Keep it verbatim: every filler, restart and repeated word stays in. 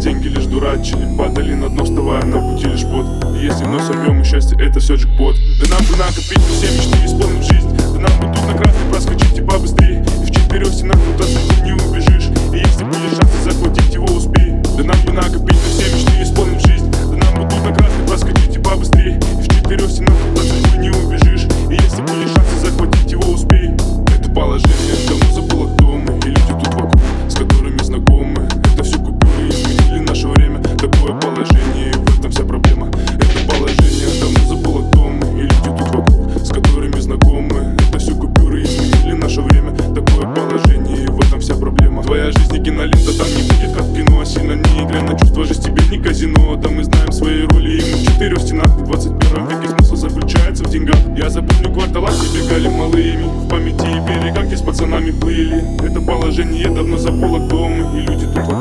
деньги лишь дурачили, падали на дно, вставая на пути лишь пот. И если вновь сорвем и счастье, это все джекпот. Да нам бы накопить все мечты, исполнить жизнь. Да нам бы тут на красный проскочить и побыстрее. И в четырех стенах тут от судьбы не убежишь. И если были шансы захватить его, успей. Да нам бы накопить все мечты, исполнить жизнь. Да нам бы тут на красный проскочить и побыстрее. И в четырех стенах тут от судьбы не убежишь. И если были шансы захватить его, успей. Это положение давно забыло, кто мы. И люди тут вокруг, с которыми знакомы. Это все купюры, изменили наше время. Такое положение, и в этом вся проблема. Это положение давно забыло, кто мы. И люди тут вокруг, с которыми знакомы. Это все купюры, изменили наше время. Такое положение, и в этом вся проблема. Твоя жизнь не кинолента, там не будет как в кино. Сильно не играй на чувства, жизнь тебе не казино. Да мы знаем свои роли, и мы в четырех стенах. В двадцать первом веке смысл заключается в деньгах. Я запомню квартала, где бегали малыми. В памяти и берега, где с пацанами плыли. Это положение давно забыло, кто мы. И люди тут вокруг,